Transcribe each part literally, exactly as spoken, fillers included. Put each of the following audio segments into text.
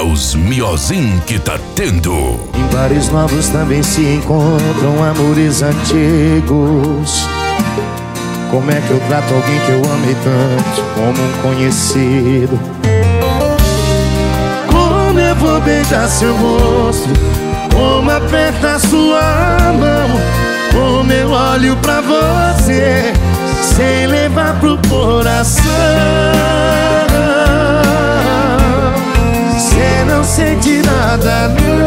os miozinho que tá tendo. Em bares novos também se encontram amores antigos. Como é que eu trato alguém que eu amei tanto como um conhecido? Como eu vou beijar seu rosto? Como aperta sua mão? Como eu olho pra você sem levar pro coração? Cê não sente nada,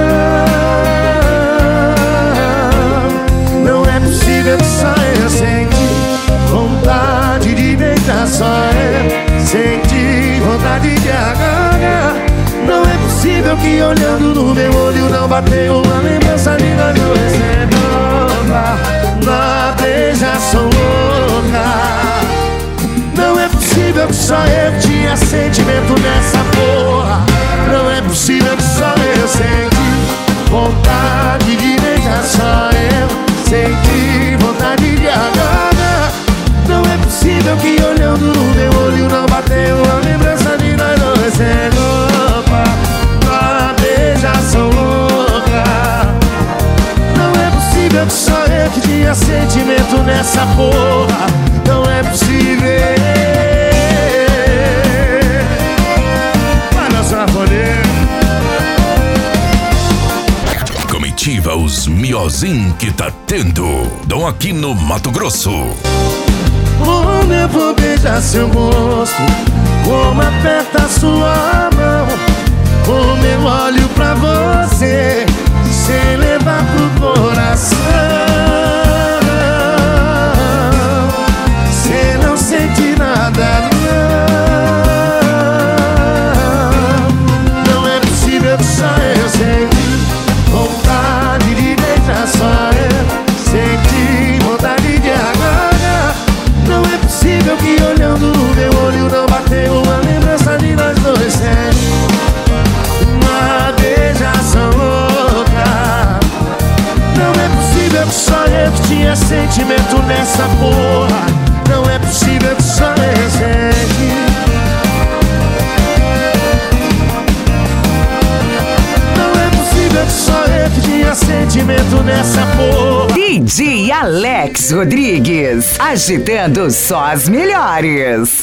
não. Não é possível que só eu senti vontade de beijar, só eu senti vontade de agarrar. Não é possível que olhando no meu olho não bateu uma lembrança de nós dois. É nova, na beijação louca. Não é possível que só eu tinha sentimento nessa porra. Não é possível que só eu senti vontade de beijar, só eu senti vontade de agarrar. Não é possível que olhando no meu olho não bateu uma lembrança de nós dois. É nova, uma beijação louca. Não é possível que só eu que tinha sentimento nessa porra. Não é possível. Vai dançar, Comitiva os miozinho que tá tendo. Dom aqui no Mato Grosso. Como eu vou beijar seu rosto? Como aperta sua mão? Como eu olho pra você sem levar pro coração? Cê não sente nada, não. Não é possível que só eu senti vontade de beijar, só eu senti vontade de agarrar. Não é possível que olhando no meu olho não bateu uma lembrança de nós dois. É uma beijação louca. Não é possível que só eu que tinha sentimento nessa porra. Não é possível que só eu senti. Não é possível que só eu que tinha sentimento nessa porra. D J Alex Rodrigues, agitando só as melhores.